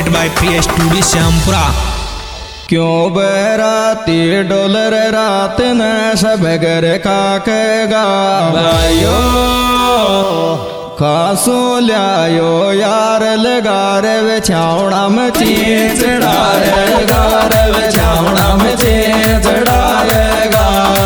presented by PS Studio Syampura। क्यों बराती dolour रात न सब घर खाकेगा भाइयो खासो ल्यायो यार लगा रे छावड़ा में चढ़ा रहेगा रे छावड़ा में चढ़ाएगा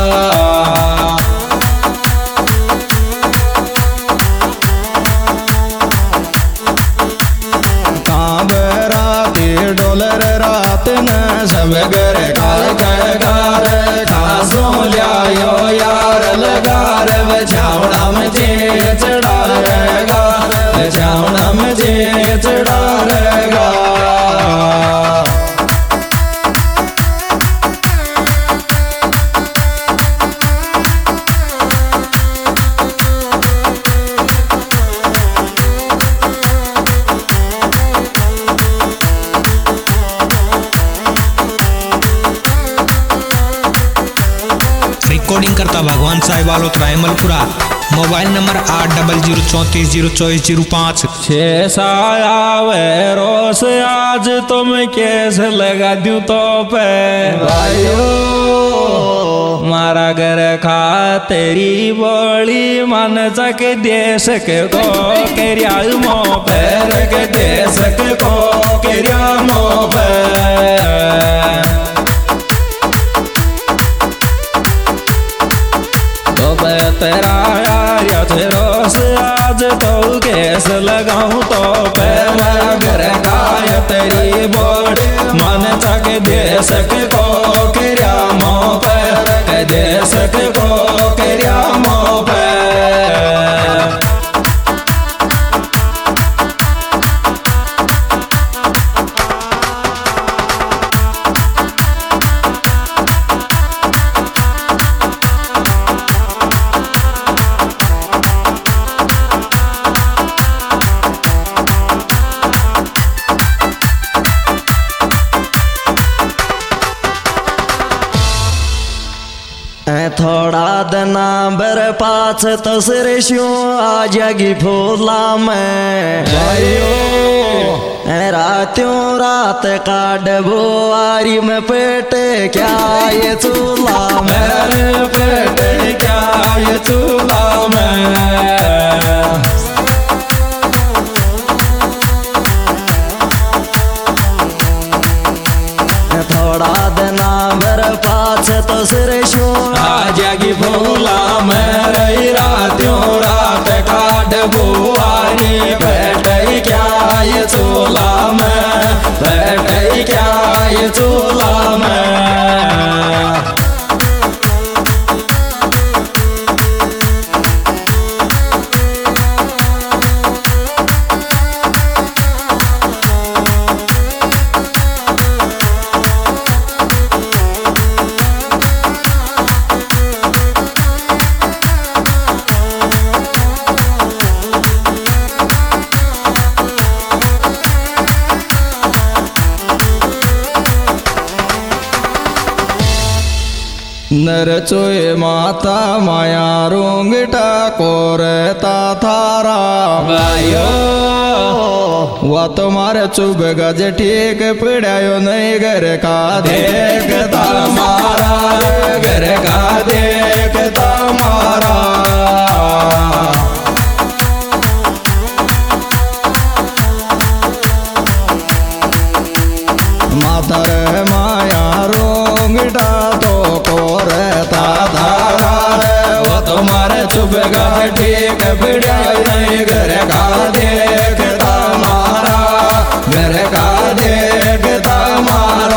डॉलर रात न सब घर खाकेगा रे खासो ल्यायो यार लगा रे छावड़ा में चढ़ा रहेगा छावड़ा में चढ़ा रहेगा। रिकॉर्डिंग करता भगवान साहिब वालोत्रा अमलपुरा। Mobile number 8034240405। साया वे रोस आज तुम कैसे लगा दूं तो पे भाइयो मारा घर खा तेरी बोली मन सक दे सके को केरिया मो पैर के दे सके को केरिया मो पैर तेरा यार रोस आज तो कैस लगाऊं तो पे मेरा घर खाय तेरी बोली मन तक दे सके को किरिया मो पे दे सके को किरिया मो पे। थोड़ा दना बर पाछ तसर शो आ जागी फूला में रात्यों रात काट बुआरी में पेट क्या ये चूल्हा में पेट क्या ये चूल्हा में थोड़ा दना बर पाछ तो सिर शो आ जागी फूला में रही रात्यों रात काट बुआरी बैठ क्या ये चूल्हा में बैठ क्या ये चूल्हा में। नर चोए माता माया रोंगटा कोरता थारा भाइयो वो तुम्हारे चुभ गज ठीक पिड़ायो नहीं घर का देखता मारा घर का देखता मारा माता रे माया रोंगटा तो तुम्हारे चुभेगा ठीक बिड़िया नहीं घर का देखता मारा घर का देखता मारा।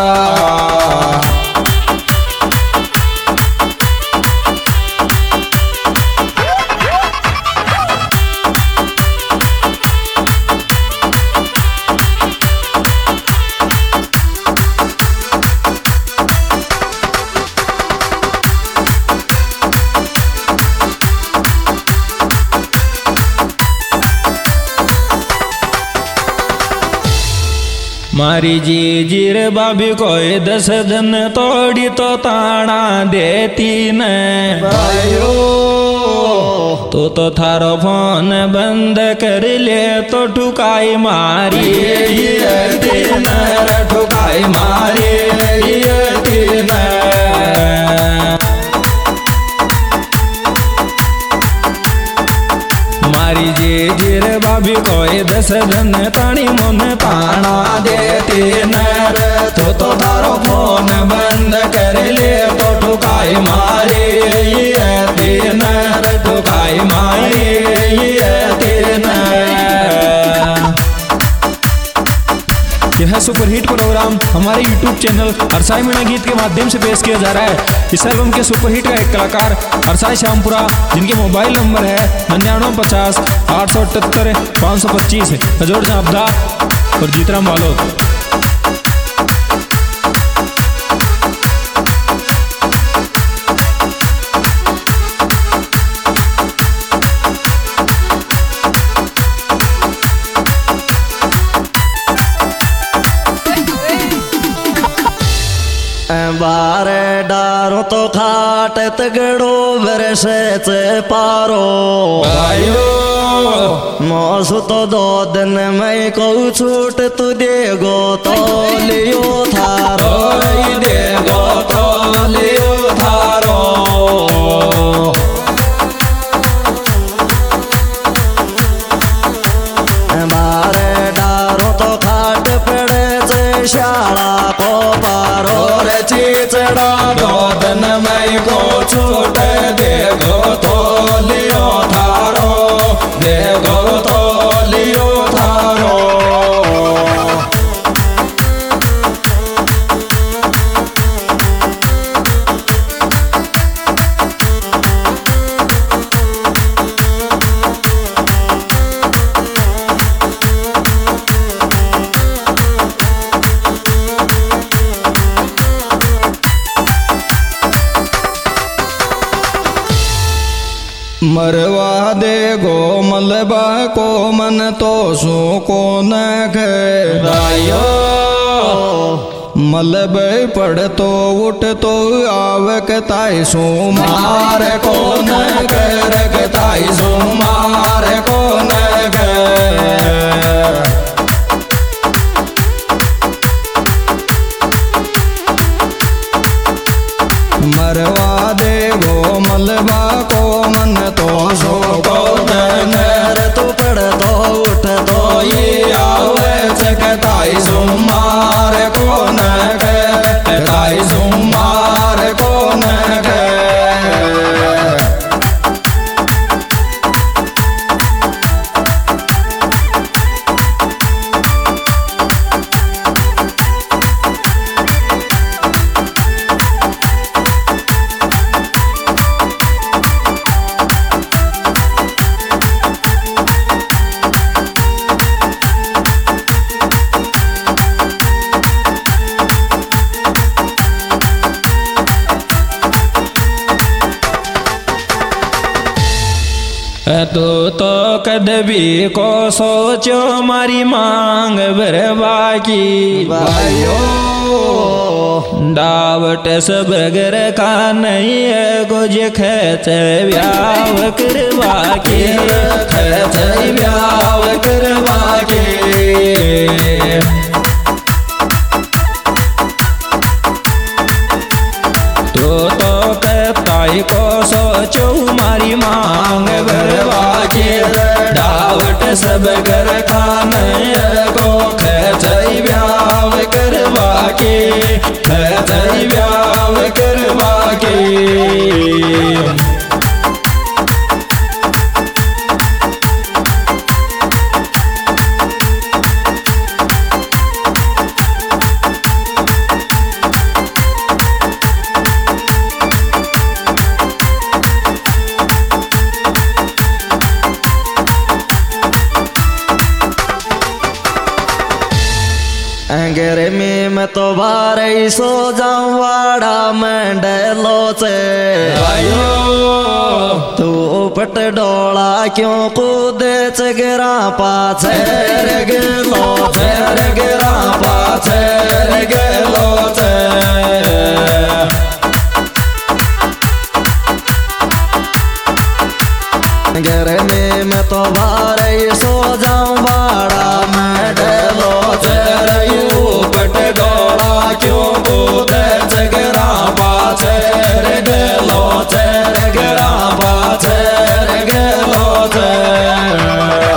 मारी जी जीर बाबी कोई 10 दिन तोड़ी तो ताना देती न भाइयों तो थारो फोन बंद कर ले तो ठुकाई मारी तीन ठुकाई मारी तीन। मारी जी जीर भाभी कोई 10 दिन ताणी मन पाना देती नर तो तारो फोन बंद कर ले तो ठुकाई मारी तीन ठुकाई मारी तीन। यह सुपरहिट प्रोग्राम हमारे YouTube चैनल अरसाई मीणा गीत के माध्यम से पेश किया जा रहा है। इस एल्बम के सुपरहिट का एक कलाकार अरसाई श्यामपुरा, जिनके मोबाइल नंबर है 9950 878 525, हजोर जाबदा और जीतराम बालोद। बारे डारो तो खाट तगड़ो बरसे से पारो आयो मौसू तो 2 दिन में को छूट तू देगो तो लियो थारो देगो तो लियो थारो। बारे डारो तो खाट पड़े से शाला को पारो चीचड़ा 2 दिन में को छूट देगो तो लियो थारो देगो तो लियो थारो। मरवा दे गो मलबा को मन तो सो को न खायो मलब पड़ तो उठ तो आवक ताई सो मार को न कर ताई सो मार को न कर। मरवा दे गो मलबा को मन तो सो को नर तू पड़ तो उठ तो ये आवे चकताई सुमार को न ताई सुमार को न तू तो कदबी को सोचो मारी मांग बरबा की भाइयों डावट सब गर का नहीं है गुज खेच ब्याव करवा के खेच ब्याव करवा के। तो कताई को सोचो मारी मांग बरवा के डावट सब गर खाने को खेचई ब्याव करवा के खेचई ब्याव करवा के। गर्मी में तो बारे सो जाऊं वाड़ा मंडलो से तू पट डोला क्यों कूदे चगरा पाछे गेलो गिरा पाछे गेलो घर में मैं तो बारे